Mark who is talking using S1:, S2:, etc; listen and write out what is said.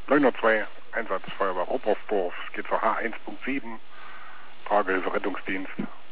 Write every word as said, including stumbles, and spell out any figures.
S1: neun Uhr zwei, Einsatz Feuerwehr Oberstdorf, es geht zur H eins Punkt sieben, Tragehilfe Rettungsdienst.